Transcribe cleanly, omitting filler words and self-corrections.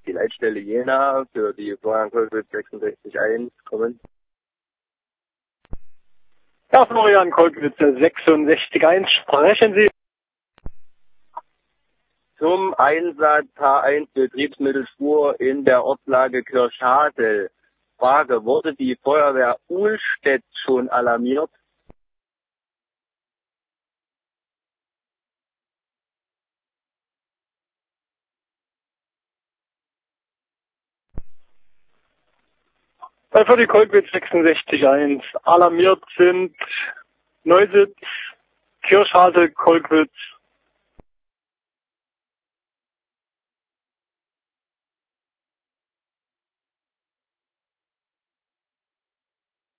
die Leitstelle Jena für die Florian Kolkwitz 66.1 kommen. Ja, Florian Kolkwitz 66.1, sprechen Sie. Zum Einsatz H1 Betriebsmittelspur in der Ortslage Kirchhasel. Frage, wurde die Feuerwehr Uhlstedt schon alarmiert? Für die Kolkwitz 66.1 alarmiert sind Neusitz, Kirchhasel, Kolkwitz